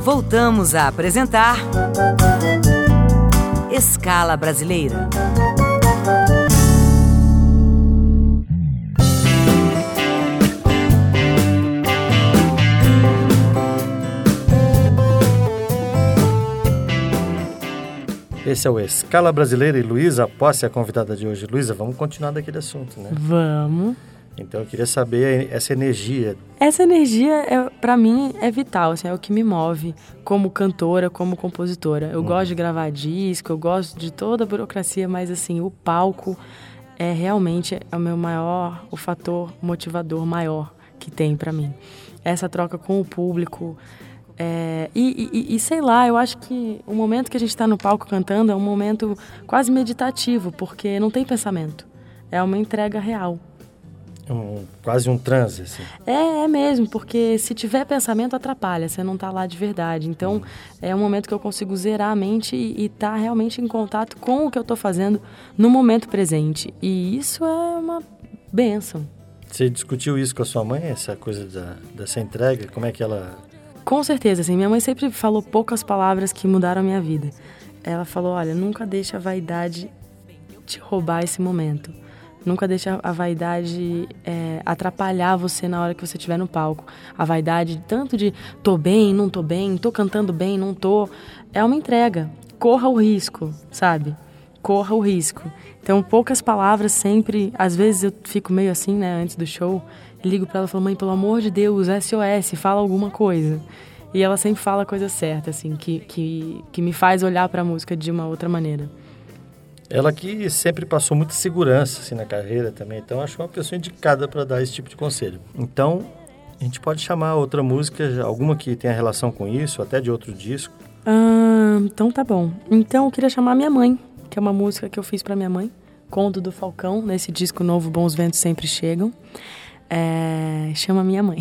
Voltamos a apresentar Escala Brasileira. Esse é o Escala Brasileira e Luísa Posse é a convidada de hoje. Luísa, vamos continuar daquele assunto, né? Vamos. Então eu queria saber essa energia. Essa energia, pra mim, é vital, assim, é o que me move como cantora, como compositora. Eu gosto de gravar disco, eu gosto de toda a burocracia, mas assim, o palco é realmente o fator motivador maior que tem pra mim. Essa troca com o público. E sei lá, eu acho que o momento que a gente está no palco cantando é um momento quase meditativo, porque não tem pensamento. É uma entrega real. Quase um transe, assim. É mesmo, porque se tiver pensamento atrapalha, você não está lá de verdade. Então, é um momento que eu consigo zerar a mente e tá realmente em contato com o que eu estou fazendo no momento presente. E isso é uma bênção. Você discutiu isso com a sua mãe, essa coisa dessa entrega? Como é que ela... Com certeza, assim, minha mãe sempre falou poucas palavras que mudaram a minha vida. Ela falou, olha, nunca deixe a vaidade te roubar esse momento. Nunca deixe a vaidade atrapalhar você na hora que você estiver no palco. A vaidade tanto de tô bem, não tô bem, tô cantando bem, não tô. É uma entrega. Corra o risco, sabe? Corra o risco. Então, poucas palavras sempre... Às vezes eu fico meio assim, né, antes do show... Ligo pra ela e falo, mãe, pelo amor de Deus, SOS, fala alguma coisa. E ela sempre fala a coisa certa, assim, que me faz olhar pra música de uma outra maneira. Ela que sempre passou muita segurança, assim, na carreira também, então acho uma pessoa indicada para dar esse tipo de conselho. Então, a gente pode chamar outra música, alguma que tenha relação com isso, até de outro disco? Então tá bom. Então eu queria chamar Minha Mãe, que é uma música que eu fiz pra minha mãe, Conto do Falcão, nesse disco novo Bons Ventos Sempre Chegam. Chama Minha Mãe.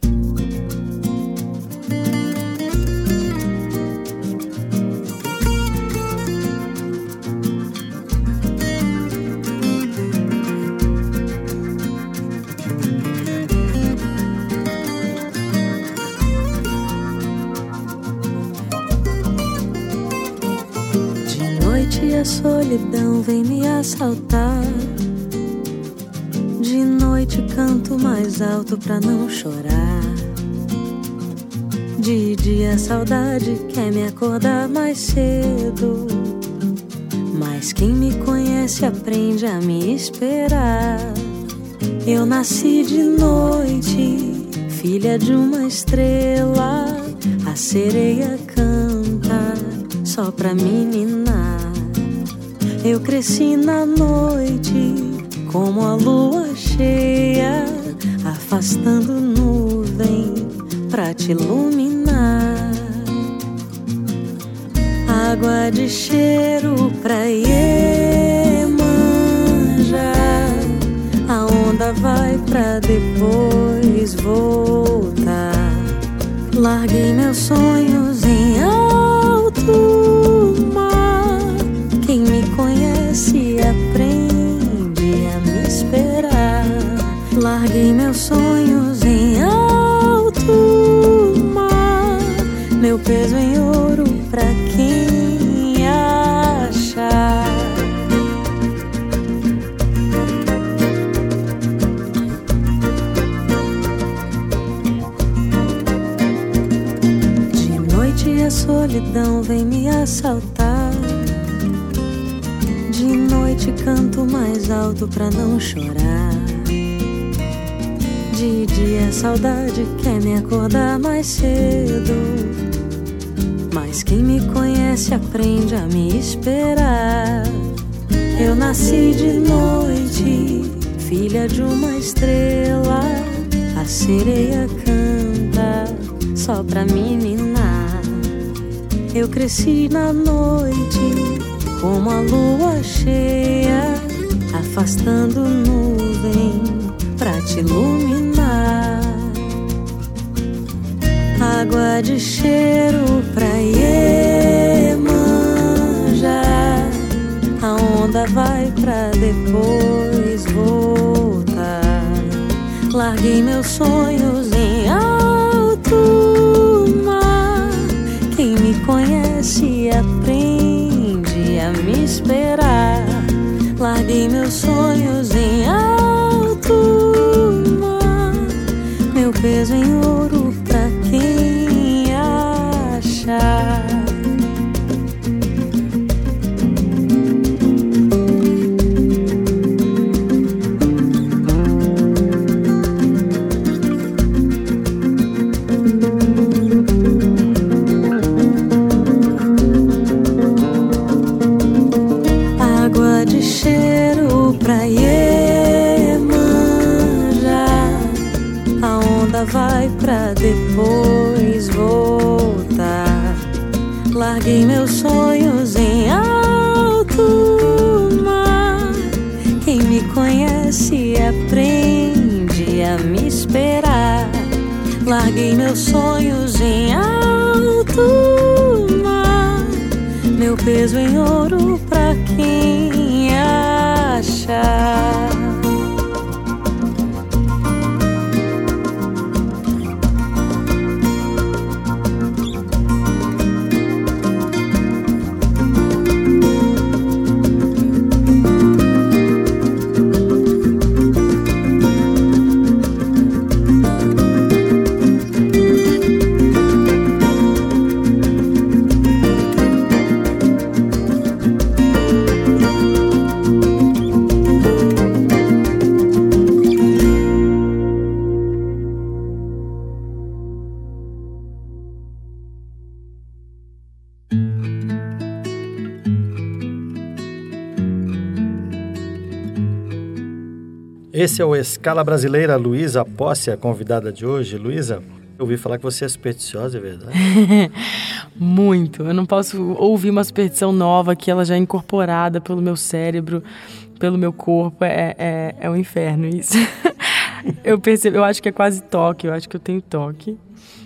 De noite a solidão vem me assaltar. De noite canto mais alto pra não chorar. De dia a saudade quer me acordar mais cedo. Mas quem me conhece aprende a me esperar. Eu nasci de noite, filha de uma estrela. A sereia canta só pra me ninar. Eu cresci na noite como a lua cheia, afastando nuvem pra te iluminar. Água de cheiro pra Iemanjá. A onda vai pra depois voltar. Larguei meus sonhos em alto mar. Quem me conhece aprende a me esperar. Larguei meus sonhos em alto mar. Meu peso em ouro pra quem achar. De noite a solidão vem me assaltar. De noite canto mais alto pra não chorar. De dia a saudade quer me acordar mais cedo. Mas quem me conhece aprende a me esperar. Eu nasci de noite, filha de uma estrela. A sereia canta só pra me ninar. Eu cresci na noite como a lua cheia, afastando nuvem pra te iluminar. Água de cheiro pra Iemanjá. A onda vai pra depois voltar. Larguei meus sonhos em alto mar. esperar. Larguei meus sonhos em alto mar, meu peso em ouro pra quem achar. Vai pra depois voltar. Larguei meus sonhos em alto mar. Quem me conhece aprende a me esperar. Larguei meus sonhos em alto mar, meu peso em ouro pra quem achar. Esse é o Escala Brasileira, Luísa Posse, a convidada de hoje. Luísa, eu ouvi falar que você é supersticiosa, é verdade? Muito. Eu não posso ouvir uma superstição nova que ela já é incorporada pelo meu cérebro, pelo meu corpo. É um inferno isso. Eu percebo, eu acho que é quase toque, eu acho que eu tenho toque.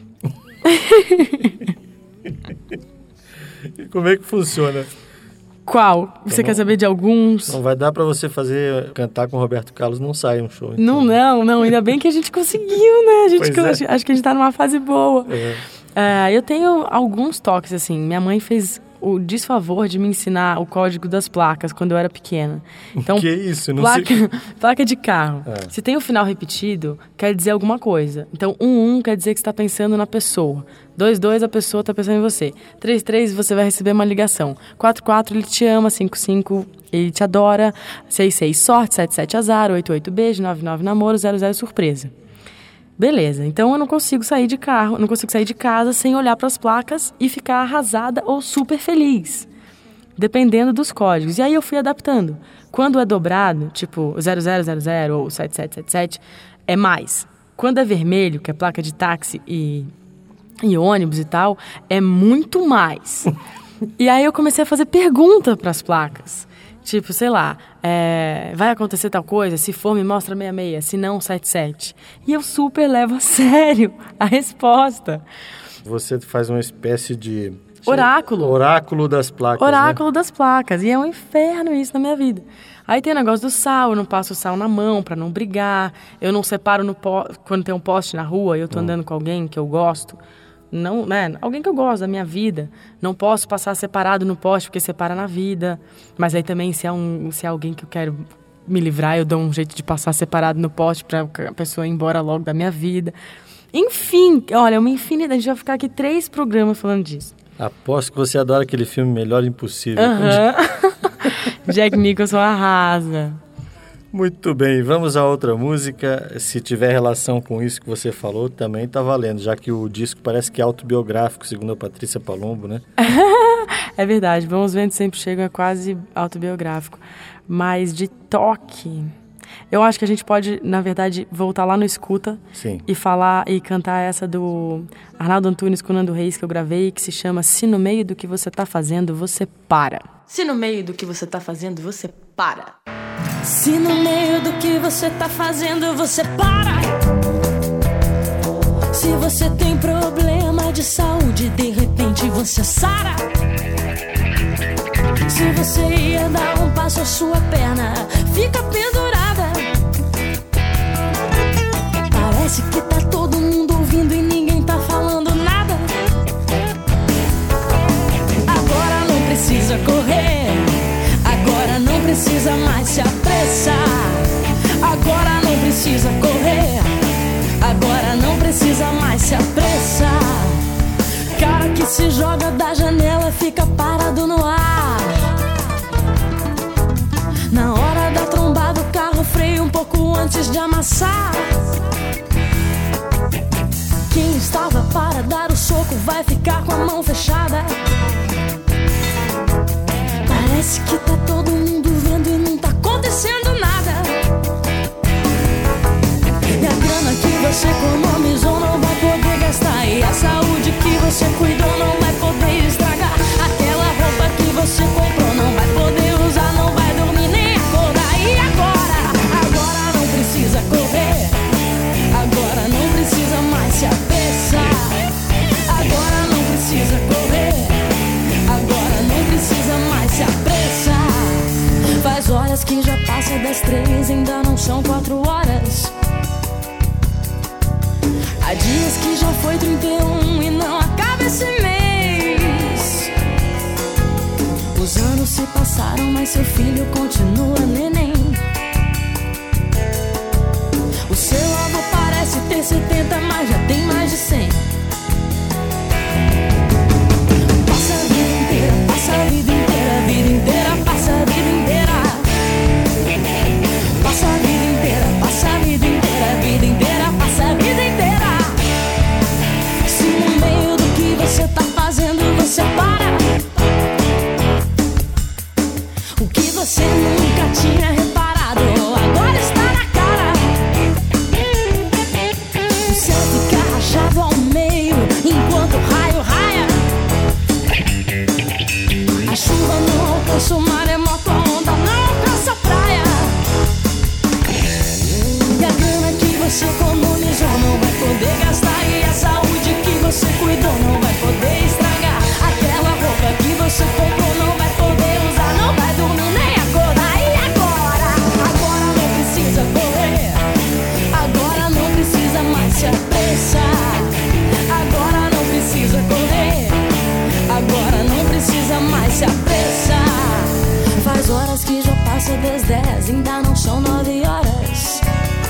E como é que funciona? Qual? Você quer saber de alguns? Não vai dar pra você cantar com o Roberto Carlos, não sai um show. Então. Não. Ainda bem que a gente conseguiu, né? Acho que a gente tá numa fase boa. Eu tenho alguns toques, assim. Minha mãe fez o desfavor de me ensinar o código das placas quando eu era pequena. Então, que isso? Não placa de carro. Se tem o final repetido, quer dizer alguma coisa. Então, 1 quer dizer que você está pensando na pessoa. 2 a pessoa está pensando em você. 3 você vai receber uma ligação. 4 ele te ama. 5 ele te adora. 6 sorte. 7 azar. 8 beijo. 9 namoro. 0 surpresa. Beleza, então eu não consigo sair de carro, não consigo sair de casa sem olhar para as placas e ficar arrasada ou super feliz, dependendo dos códigos. E aí eu fui adaptando. Quando é dobrado, tipo 0000 ou 7777, é mais. Quando é vermelho, que é placa de táxi e ônibus e tal, é muito mais. E aí eu comecei a fazer pergunta para as placas. Tipo, sei lá, vai acontecer tal coisa? Se for, me mostra 66. Se não, 77. E eu super levo a sério a resposta. Você faz uma espécie de... Oráculo. Oráculo das placas, Oráculo das placas. E é um inferno isso na minha vida. Aí tem o negócio do sal, eu não passo o sal na mão pra não brigar. Eu não separo quando tem um poste na rua e eu tô andando com alguém que eu gosto. Não, né? Alguém que eu gosto da minha vida. Não posso passar separado no poste porque separa na vida. Mas aí também, se é alguém que eu quero me livrar, eu dou um jeito de passar separado no poste pra a pessoa ir embora logo da minha vida. Enfim, olha, uma infinidade. A gente vai ficar aqui 3 programas falando disso. Aposto que você adora aquele filme Melhor Impossível. Jack Nicholson arrasa. Muito bem, vamos a outra música. Se tiver relação com isso que você falou, também tá valendo, já que o disco parece que é autobiográfico, segundo a Patrícia Palombo, né? É verdade, Vamos Vendo Sempre Chegam é quase autobiográfico. Mas de toque, eu acho que a gente pode, na verdade, voltar lá no Escuta. Sim. E falar e cantar essa do Arnaldo Antunes com o Nando Reis, que eu gravei, que se chama Se no meio do que você tá fazendo, você para. Se no meio do que você tá fazendo, você para. Se no meio do que você tá fazendo, você para. Se você tem problema de saúde, de repente você sara. Se você ia dar um passo, a sua perna fica pendurada. Parece que tá todo mundo ouvindo e ninguém tá falando nada. Agora não precisa correr, da janela fica parado no ar. Na hora da trombada o carro freia um pouco antes de amassar. Quem estava para dar o soco vai ficar com a mão fechada. Parece que tá todo mundo vendo e não tá acontecendo nada. E a grana que você economizou não vai poder gastar. E a saúde que você cuidou não vai poder estragar. Aquela roupa que você comprou não vai poder usar, não vai dormir nem acordar. E agora? Agora não precisa correr. Agora não precisa mais se apressar. Agora não precisa correr. Agora não precisa mais se apressar. Faz horas que já passa das 3, ainda não são 4 horas. Há dias que já foi 31 e não acaba esse mês. Os anos se passaram, mas seu filho continua neném. O seu avô parece ter 70, mas já tem mais de 100. Passa a vida inteira, passa a vida inteira, a vida inteira, passa a vida inteira. Passa a vida inteira, passa a vida inteira, a vida inteira, passa a vida inteira. Se no meio do que você tá fazendo você para, o que você nunca tinha reparado agora está na cara. O céu fica rachado ao meio enquanto o raio raia. A chuva não alcança o maremoto, a onda não alcança a praia. E a grana que você economizou não vai poder gastar. E a saúde que você cuidou não vai poder estragar. Aquela roupa que você comprou não vai poder usar, não vai dormir nem acordar. E agora? Agora não precisa correr. Agora não precisa mais se apressar. Agora não precisa correr. Agora não precisa mais se apressar. Faz horas que já passa das 10, ainda não são 9 horas.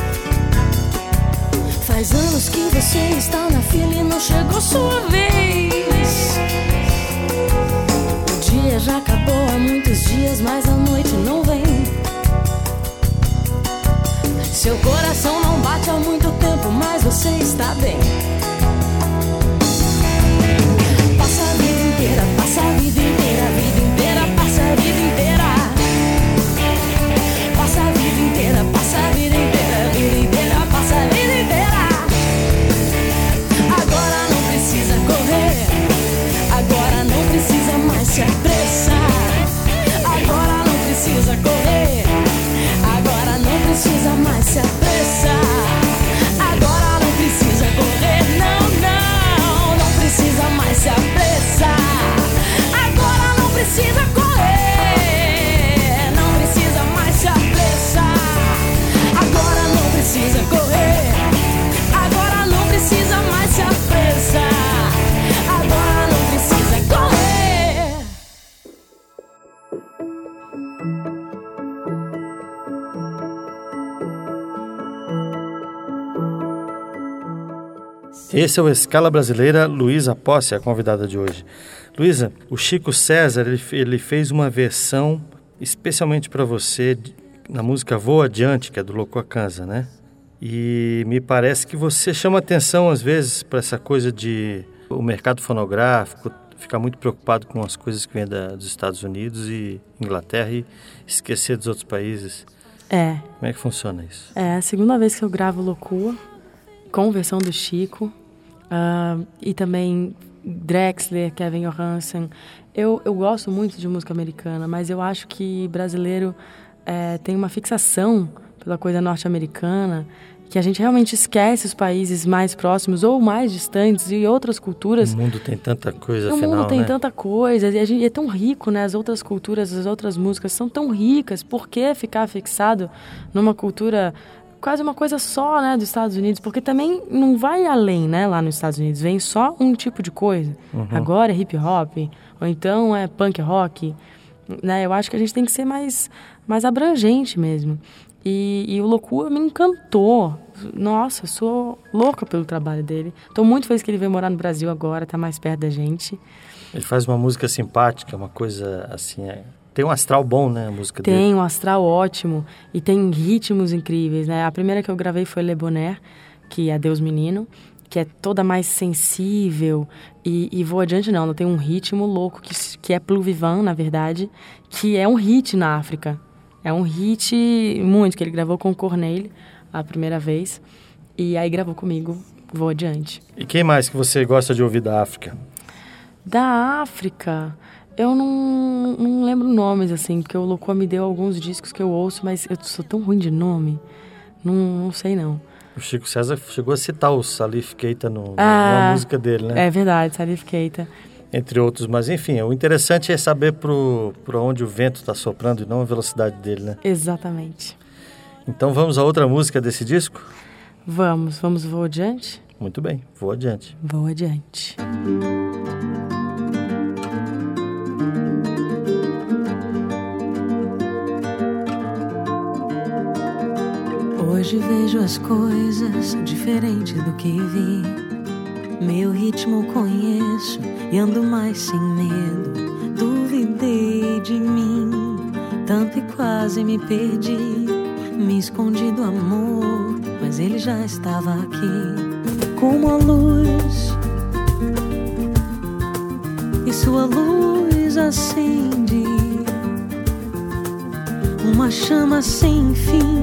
Faz anos que você está na fila e não chegou sua vez. O dia já acabou há muitos dias, mas a noite não vem. Seu coração não bate há muito tempo, mas você está bem. Passa a vida inteira, passa a vida inteira, a vida inteira, passa a vida inteira. Passa a vida inteira, passa a vida inteira, a vida inteira, passa a vida inteira. Agora não precisa correr. Agora não precisa mais se apressar. Agora não precisa correr. Agora não precisa mais se apressar. Agora não precisa correr. Não, não, não precisa mais se apressar. Agora não precisa correr. Não precisa mais se apressar. Agora não precisa correr. Agora não precisa mais se apressar. Agora não precisa correr. Esse é o Escala Brasileira, Luísa Posse, a convidada de hoje. Luísa, o Chico César ele fez uma versão especialmente para você na música Voa Adiante, que é do Loco Akansa, né? E me parece que você chama atenção às vezes para essa coisa de o mercado fonográfico ficar muito preocupado com as coisas que vêm dos Estados Unidos e Inglaterra e esquecer dos outros países. É. Como é que funciona isso? É a segunda vez que eu gravo Loucura, com versão do Chico, e também Drexler, Kevin Johansen. Eu gosto muito de música americana, mas eu acho que brasileiro tem uma fixação pela coisa norte-americana, que a gente realmente esquece os países mais próximos ou mais distantes e outras culturas. O mundo tem tanta coisa, afinal, né? O mundo tem né? tanta coisa e a gente é tão rico, né? As outras culturas, as outras músicas são tão ricas. Por que ficar fixado numa cultura, quase uma coisa só, né, dos Estados Unidos? Porque também não vai além, né, lá nos Estados Unidos. Vem só um tipo de coisa. Uhum. Agora é hip hop, ou então é punk rock, né? Eu acho que a gente tem que ser mais abrangente mesmo. E o Locua me encantou. Nossa, eu sou louca pelo trabalho dele. Tô muito feliz que ele veio morar no Brasil agora, tá mais perto da gente. Ele faz uma música simpática, uma coisa assim... Tem um astral bom, né, a música dele? Tem um astral ótimo e tem ritmos incríveis, né? A primeira que eu gravei foi Le Bonheur, que é Adeus Menino, que é toda mais sensível e Vou Adiante não tem um ritmo louco, que é Plus Vivant, na verdade, que é um hit na África. É um hit muito, que ele gravou com o Corneille a primeira vez, e aí gravou comigo Vou Adiante. E quem mais que você gosta de ouvir da África? Da África, eu não lembro nomes, assim, porque o Locua me deu alguns discos que eu ouço, mas eu sou tão ruim de nome, não sei não. O Chico César chegou a citar o Salif Keita numa música dele, né? É verdade, Salif Keita. Entre outros, mas enfim, o interessante é saber por onde o vento está soprando e não a velocidade dele, né? Exatamente. Então vamos a outra música desse disco? Vamos Vou Adiante? Muito bem, Vou Adiante. Vou Adiante. Hoje vejo as coisas diferente do que vi. Meu ritmo conheço e ando mais sem medo. Duvidei de mim, tanto e quase me perdi. Me escondi do amor, mas ele já estava aqui. Como a luz, e sua luz acende uma chama sem fim,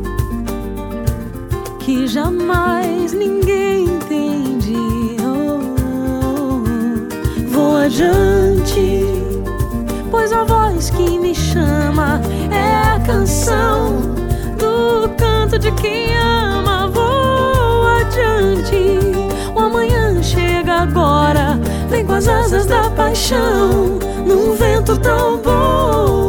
que jamais ninguém entende. Vou adiante, pois a voz que me chama é a canção do canto de quem ama. Vou adiante, o amanhã chega agora, vem com as asas da paixão, num vento tão bom.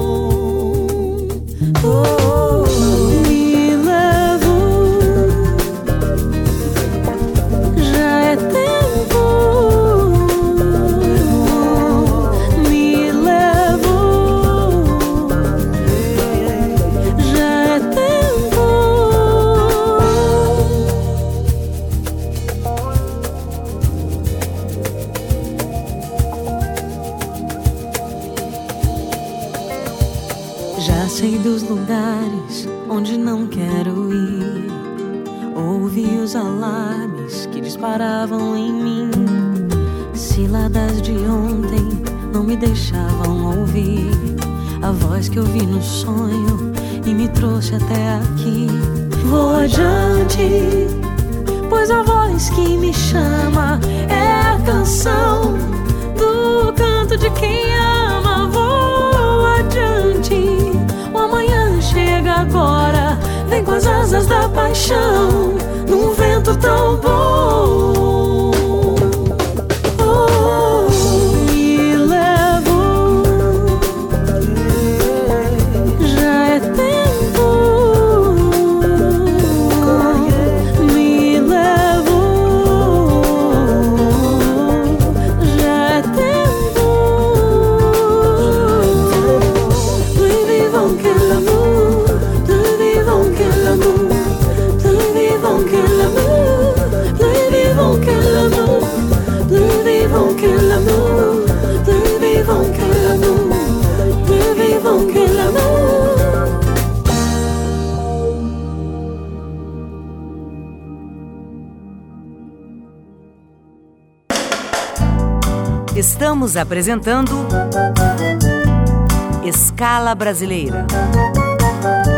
Já sei dos lugares onde não quero ir. Ouvi os alarmes que disparavam em mim. Ciladas de ontem não me deixavam ouvir. A voz que eu vi no sonho e me trouxe até aqui. Vou adiante, pois a voz que me chama é a canção do canto de quem ama. Vou adiante, o amanhã chega agora, vem com as asas da paixão, num vento tão bom. Me levo, já é tempo. Me levo, já é tempo. Plus vivant que l'amour, plus vivant que l'amour, plus vivant que l'amour, plus vivant que l'amour, plus vivant que l'amour, plus vivant que l'amour, plus vivant que l'amour. Estamos apresentando Escala Brasileira.